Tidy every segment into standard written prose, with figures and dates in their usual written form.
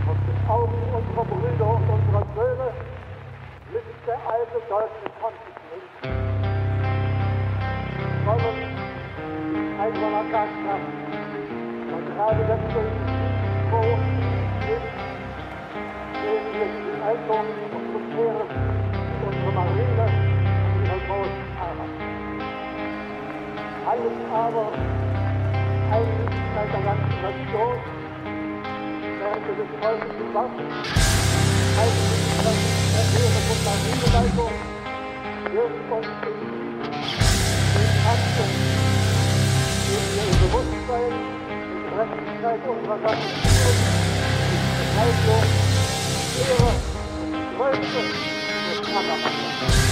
Aus den Augen unserer Brüder und unserer Söhne blitzt der alte deutsche Kontinent. Sollen einsamer Gaskraft, und gerade wenn wir froh sind, sehen wir die Haltung unseres Heeres, unsere Marine und ihre großen Fahrer. Alles aber der ganzen Nation, während wir des Volkes die Waffen, halten wir die Heeres- und Marineleitung, wird uns in Akten, in ihrem Bewusstsein, in Gerechtigkeit unserer Nation, in Verteidigung, Ehre, Größe und Anerkennung.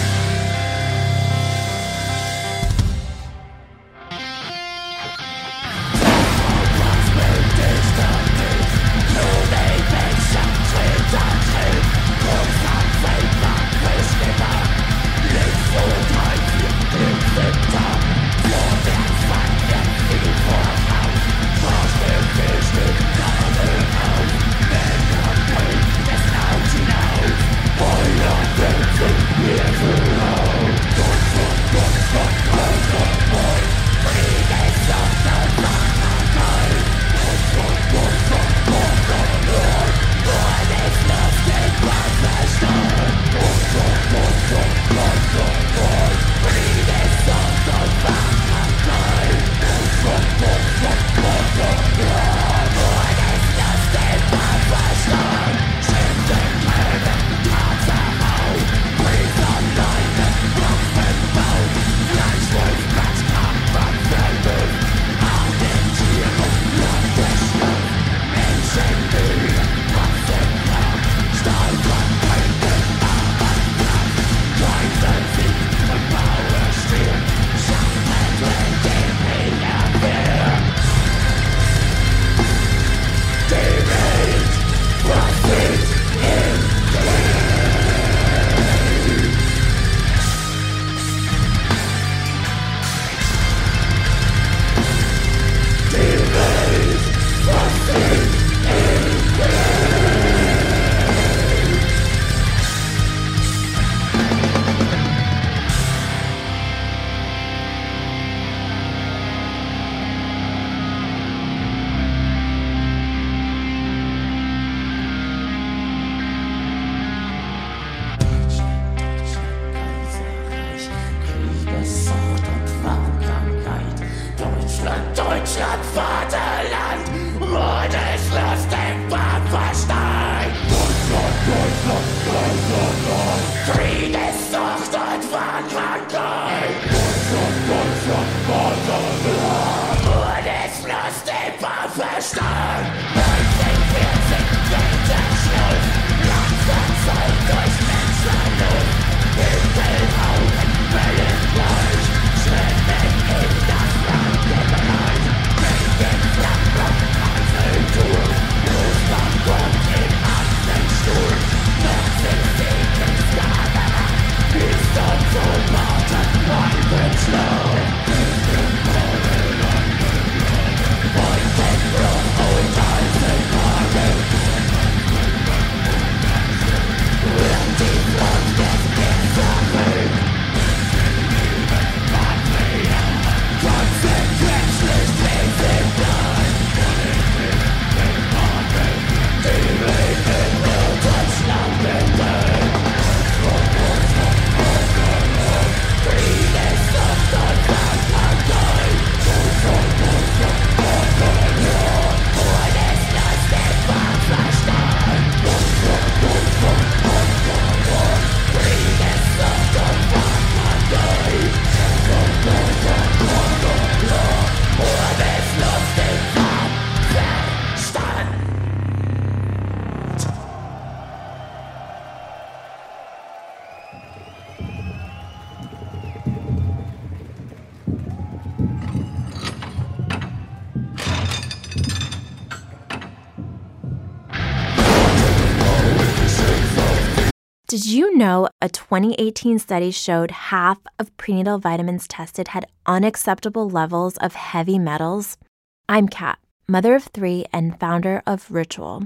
Did you know a 2018 study showed half of prenatal vitamins tested had unacceptable levels of heavy metals? I'm Kat, mother of 3 and founder of Ritual.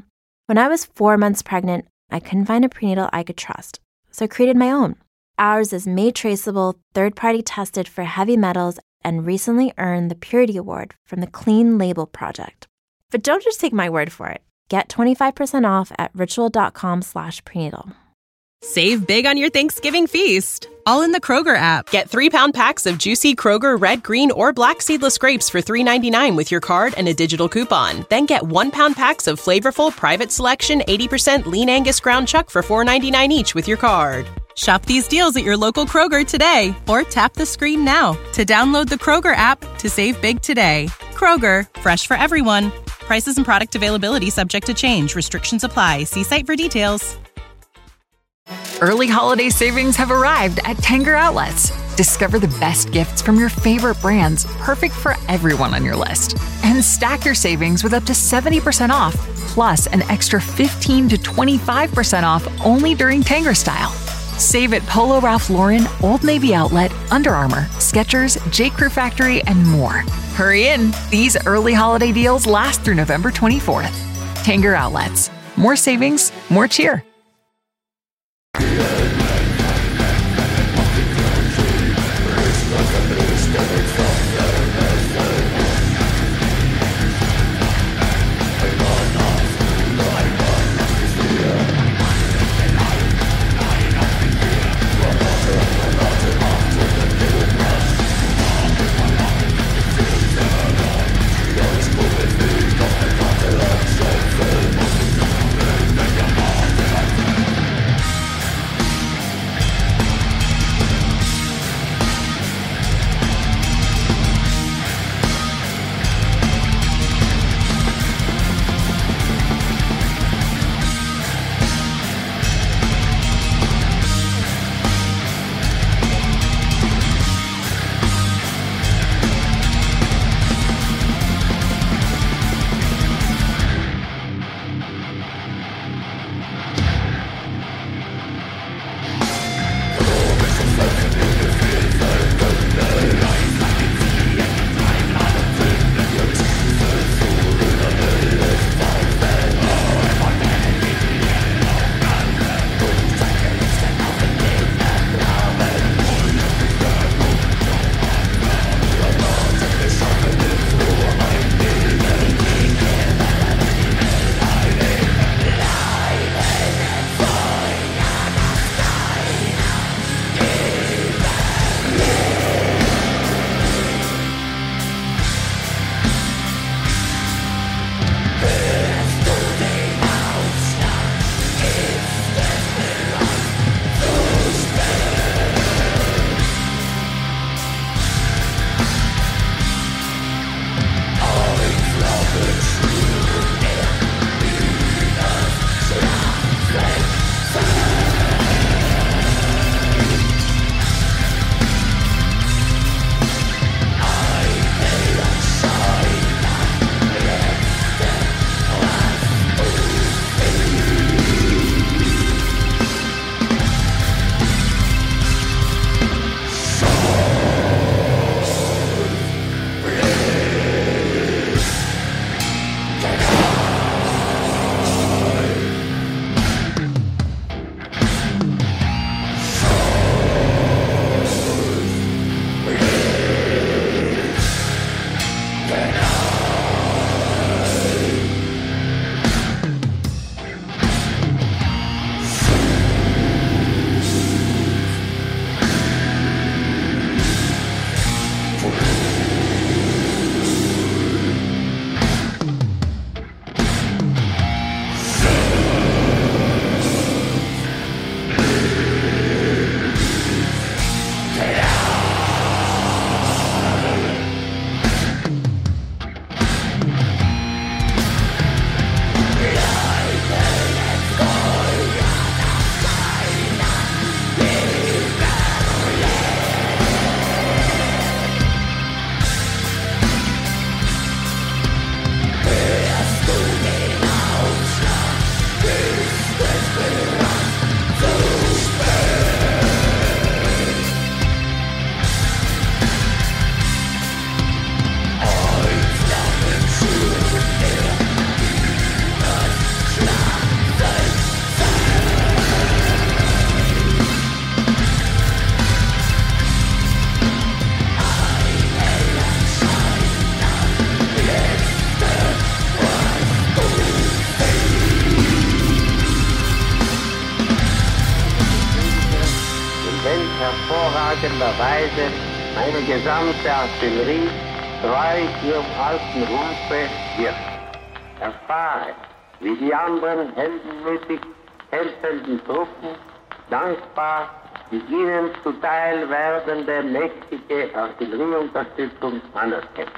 When I was 4 months pregnant, I couldn't find a prenatal I could trust, so I created my own. Ours is made traceable, third-party tested for heavy metals, and recently earned the Purity Award from the Clean Label Project. But don't just take my word for it. Get 25% off at ritual.com/prenatal. Save big on your Thanksgiving feast, all in the Kroger app. Get 3-pound packs of juicy Kroger red, green, or black seedless grapes for $3.99 with your card and a digital coupon. Then get 1-pound packs of flavorful private selection 80% lean Angus ground chuck for $4.99 each with your card. Shop these deals at your local Kroger today, or tap the screen now to download the Kroger app to save big today. Kroger, fresh for everyone. Prices and product availability subject to change. Restrictions apply. See site for details. Early holiday savings have arrived at Tanger Outlets. Discover the best gifts from your favorite brands, perfect for everyone on your list. And stack your savings with up to 70% off, plus an extra 15 to 25% off only during Tanger Style. Save at Polo Ralph Lauren, Old Navy Outlet, Under Armour, Skechers, J. Crew Factory, and more. Hurry in. These early holiday deals last through November 24th. Tanger Outlets. More savings, more cheer. hervorragender Weise meine gesamte Artillerie treu ihrem alten Rufe wird. Erfahre, wie die anderen heldenmütig helfenden Truppen dankbar die ihnen zuteil werdende mächtige Artillerieunterstützung anerkennen.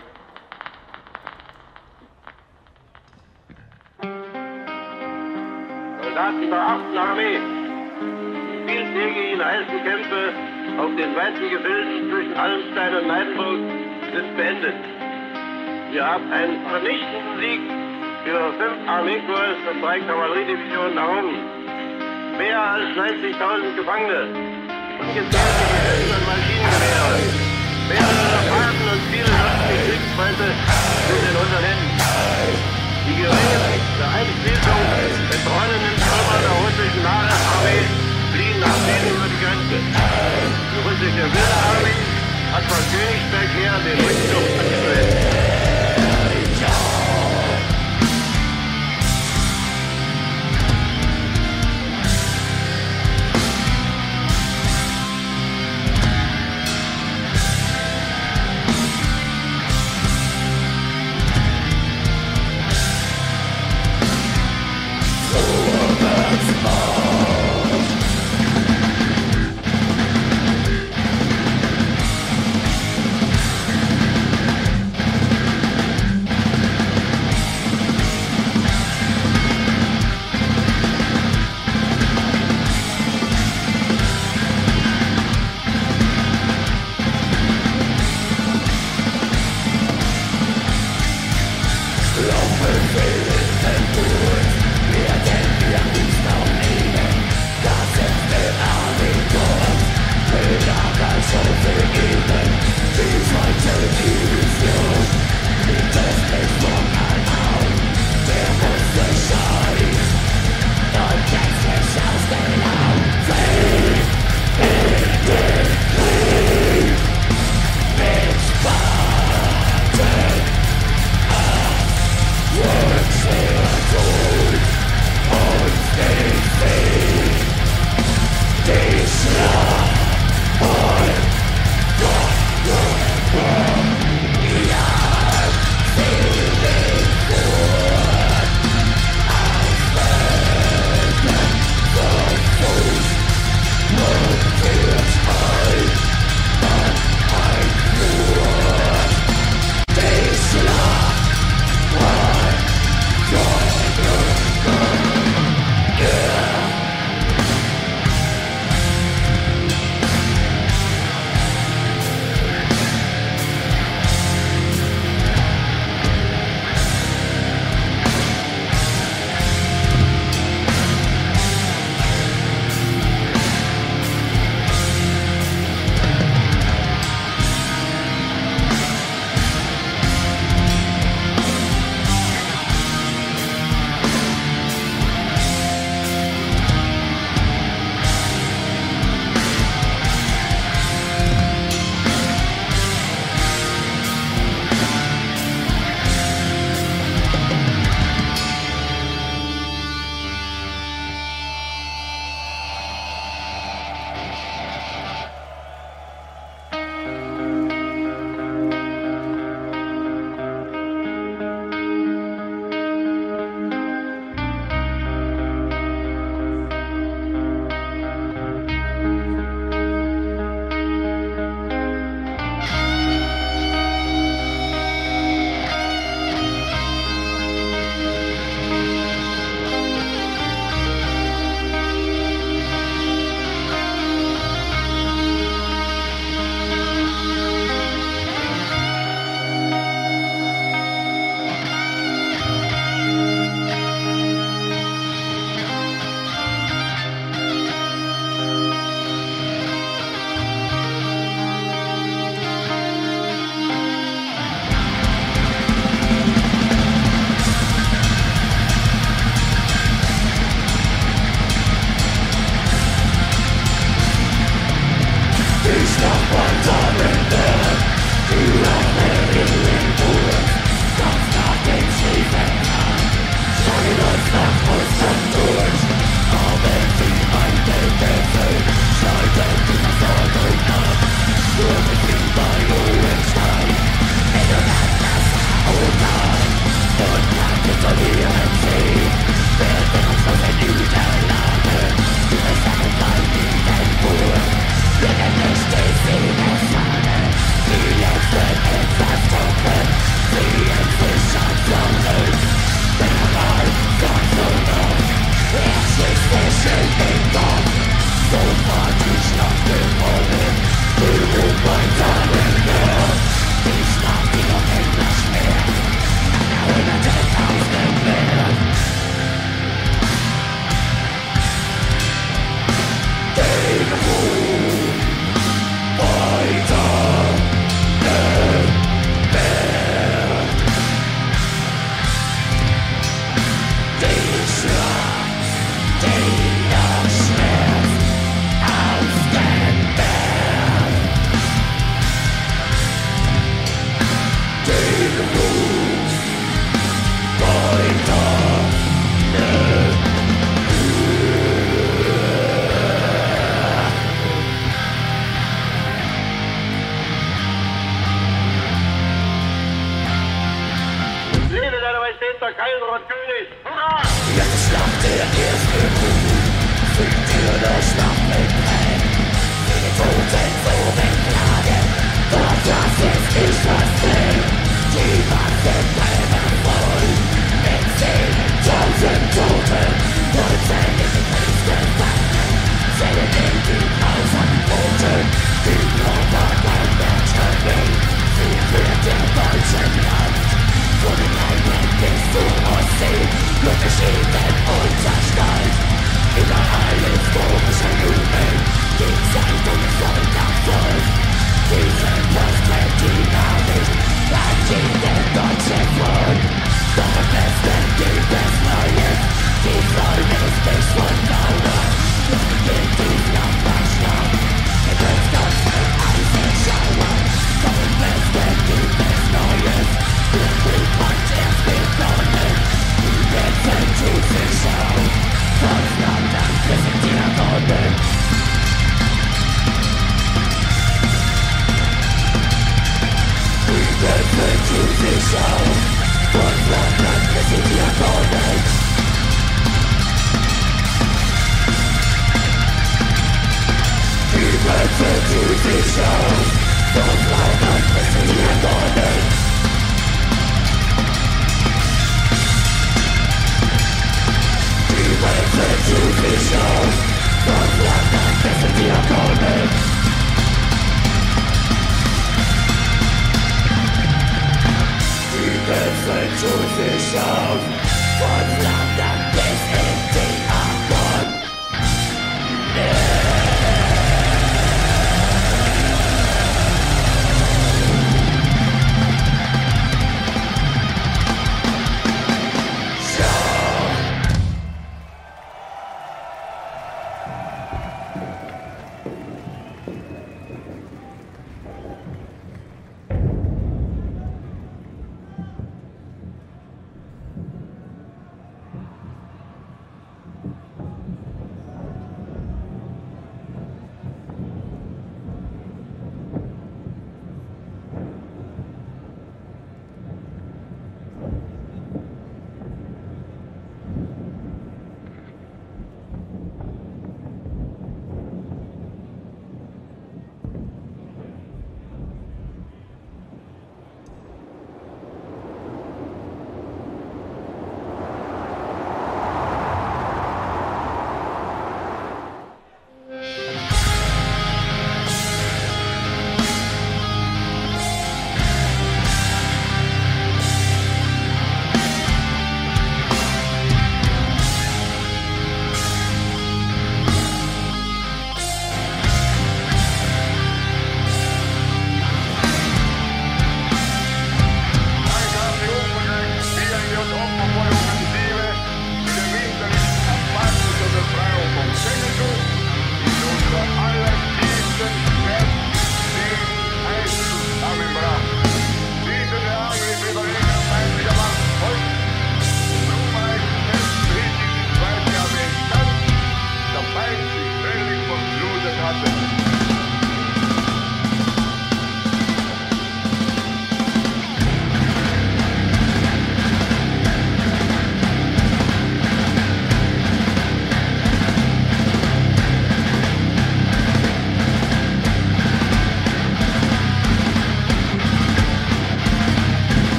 Soldaten der 8. Armee, die vieltägigen heißen Kämpfe auf den weiten Gefilden zwischen Halmstein und Neidenburg sind beendet. Wir haben einen vernichtenden Sieg für 5 Armeekorps und 3 Kavalleriedivisionen errungen. Mehr als 90.000 Gefangene, ungezählte Gehilfen und Maschinengewehre, mehrere Fahrten und viele sonstige Kriegsweise sind in unseren Händen. Die Geringen der Einschließung mit rollenden Trümmer der russischen Nachrichtenarmee fliehen nach Süden über die Grenze. Die russische Wildarmee hat von Königsberg her den Rückzug angetreten.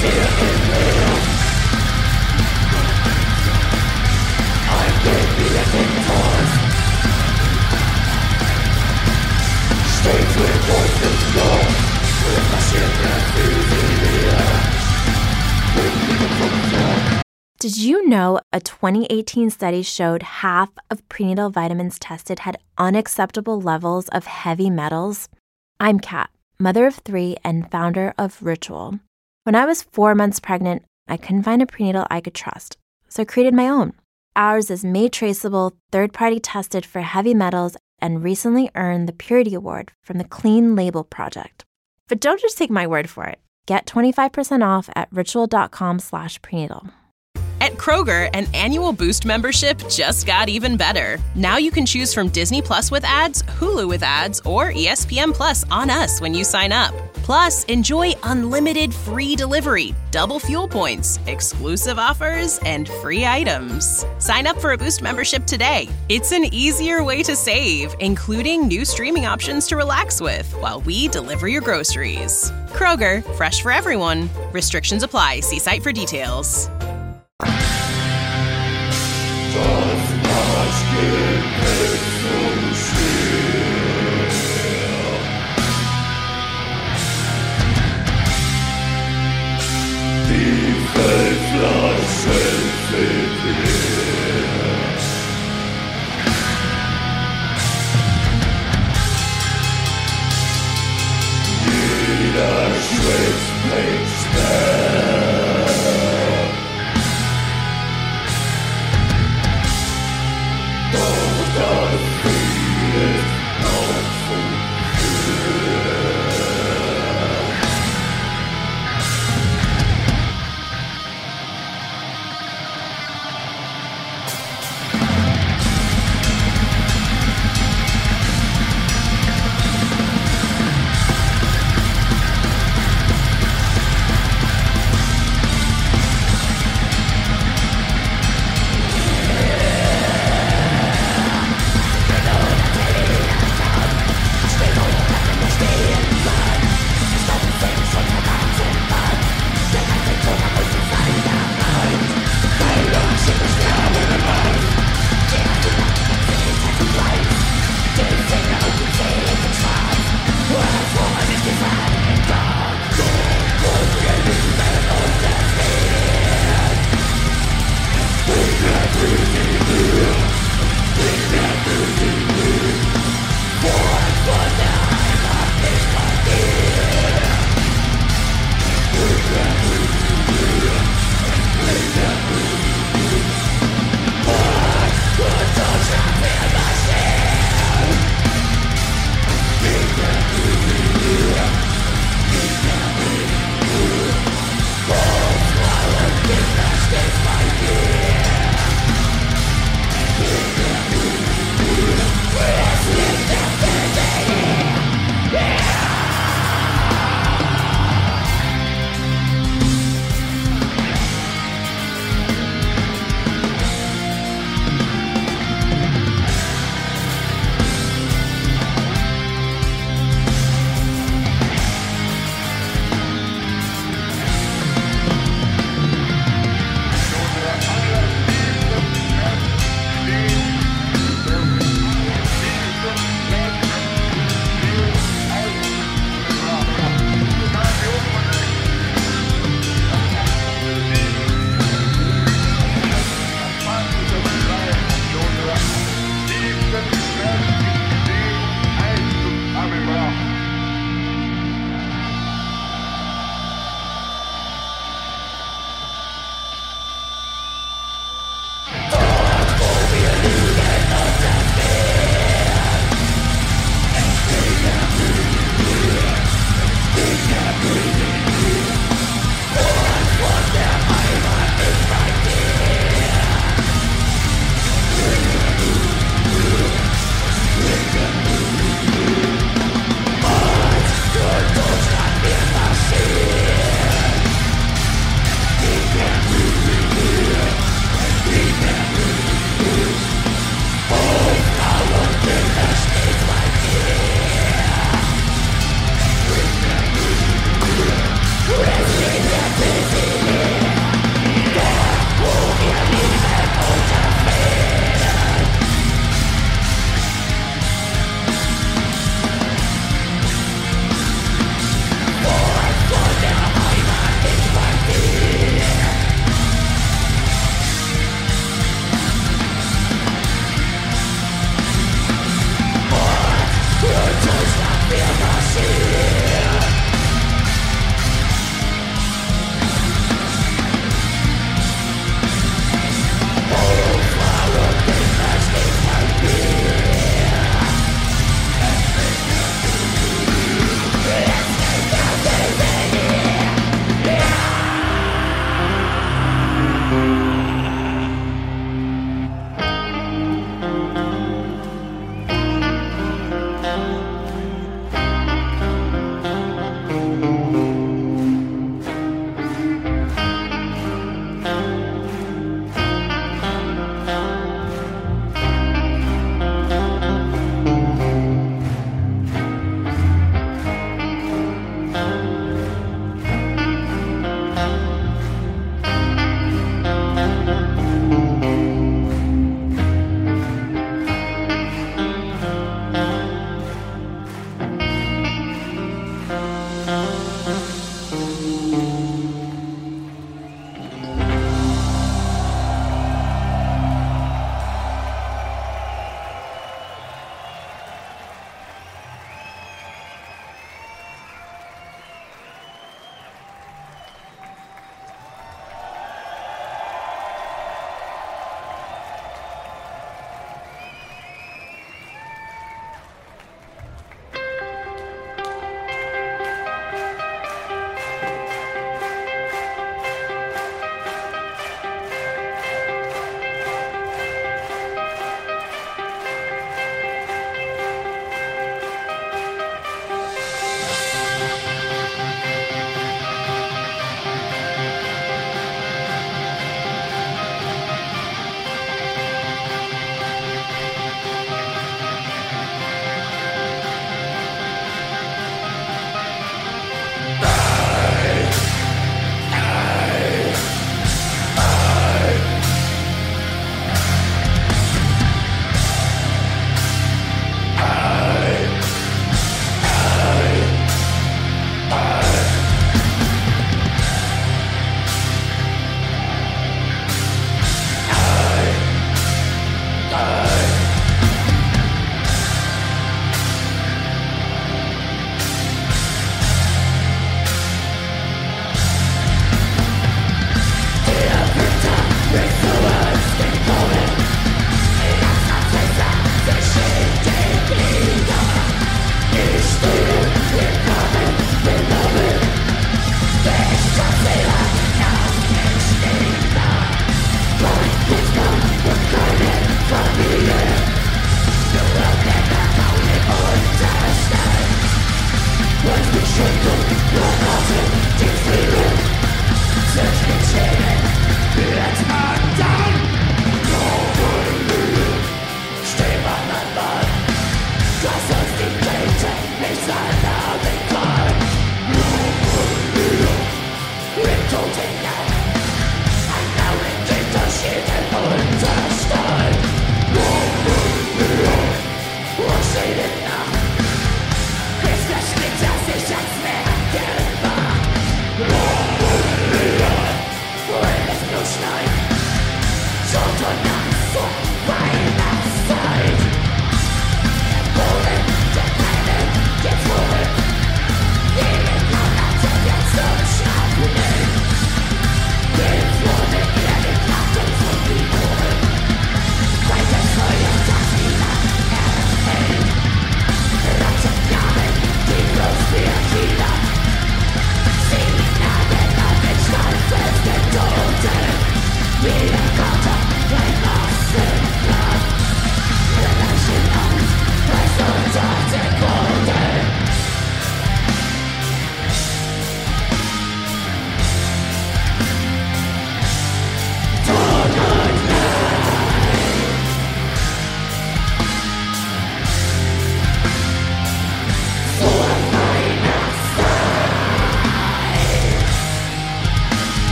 Did you know a 2018 study showed half of prenatal vitamins tested had unacceptable levels of heavy metals? I'm Kat, mother of 3 and founder of Ritual. When I was 4 months pregnant, I couldn't find a prenatal I could trust, so I created my own. Ours is made traceable, third-party tested for heavy metals, and recently earned the Purity Award from the Clean Label Project. But don't just take my word for it. Get 25% off at ritual.com/prenatal. At Kroger, an annual Boost membership just got even better. Now you can choose from Disney Plus with ads, Hulu with ads, or ESPN Plus on us when you sign up. Plus, enjoy unlimited free delivery, double fuel points, exclusive offers, and free items. Sign up for a Boost membership today. It's an easier way to save, including new streaming options to relax with while we deliver your groceries. Kroger, fresh for everyone. Restrictions apply. See site for details.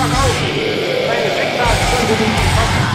verkaufen. Seine Schicksalsstunde liegt gekommen.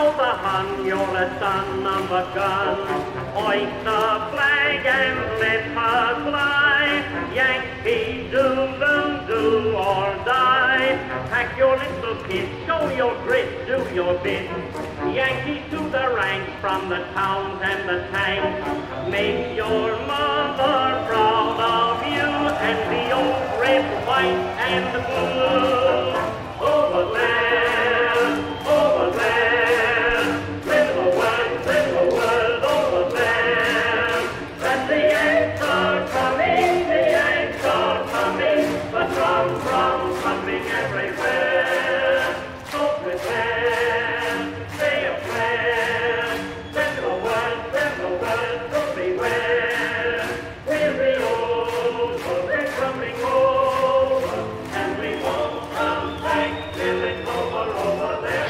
know the Hun, you're a son of a gun. Hoist the flag and let her fly. Yankee Doodle, do or die. Pack your little kit, show your grit, do your bit. Yankees to the ranks, from the towns and the tanks. Make your mother proud of you, and the old red, white, and blue. Over there, over there, little word over there. That the Yanks are coming, the Yanks are coming, the drum thumping everywhere. So prepare, say a prayer, send the word, so beware. We're the old, so they're coming over, and we won't come back till it's over there.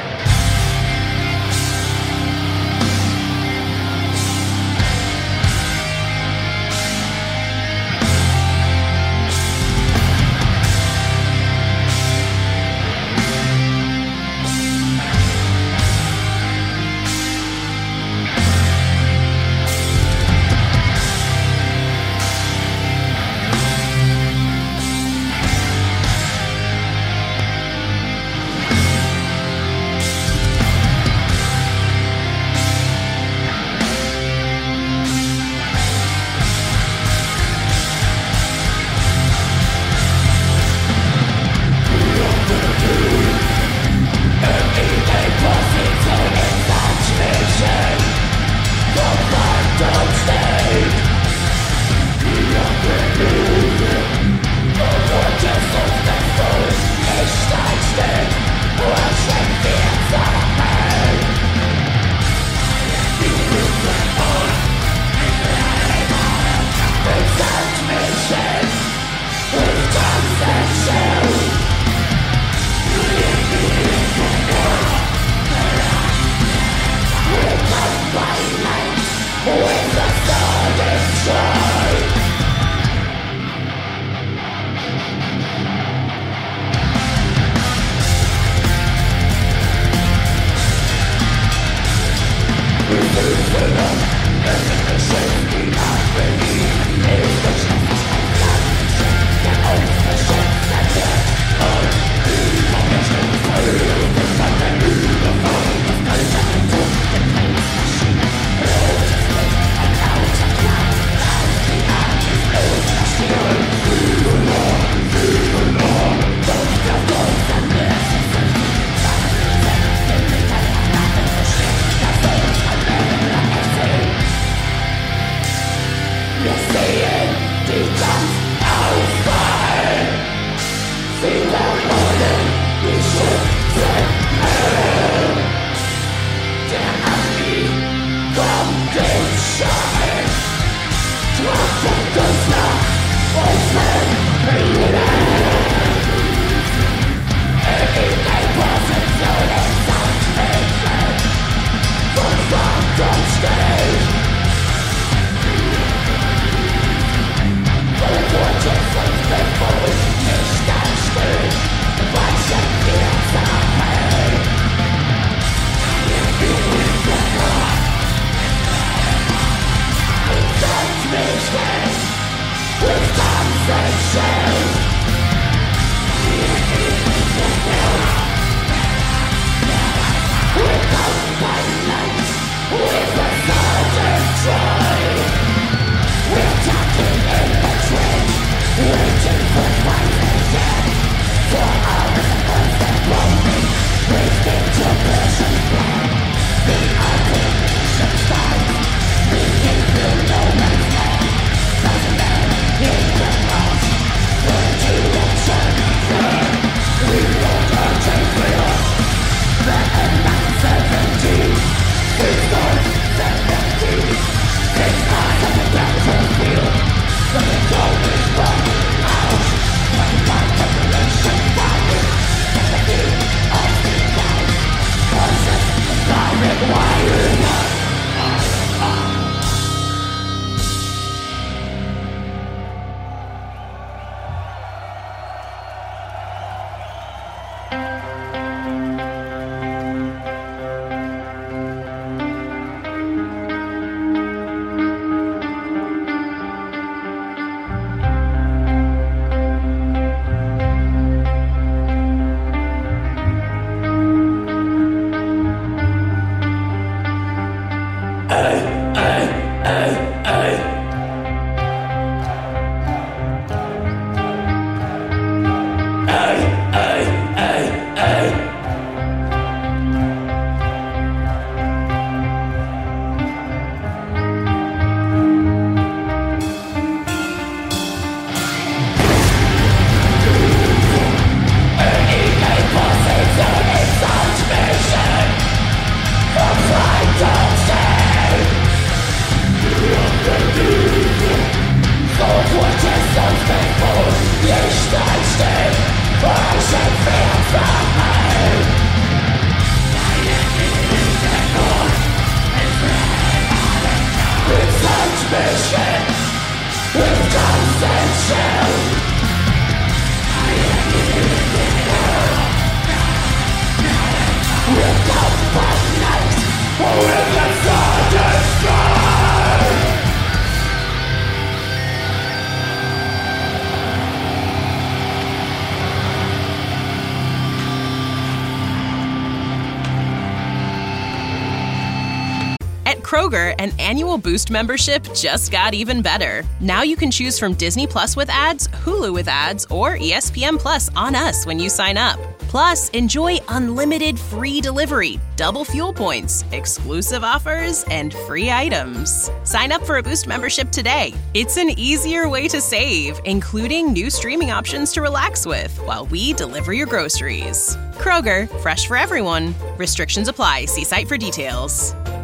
At Kroger, an annual Boost membership just got even better. Now you can choose from Disney Plus with ads, Hulu with ads, or ESPN Plus on us when you sign up. Plus, enjoy unlimited free delivery, double fuel points, exclusive offers, and free items. Sign up for a Boost membership today. It's an easier way to save, including new streaming options to relax with while we deliver your groceries. Kroger, fresh for everyone. Restrictions apply. See site for details.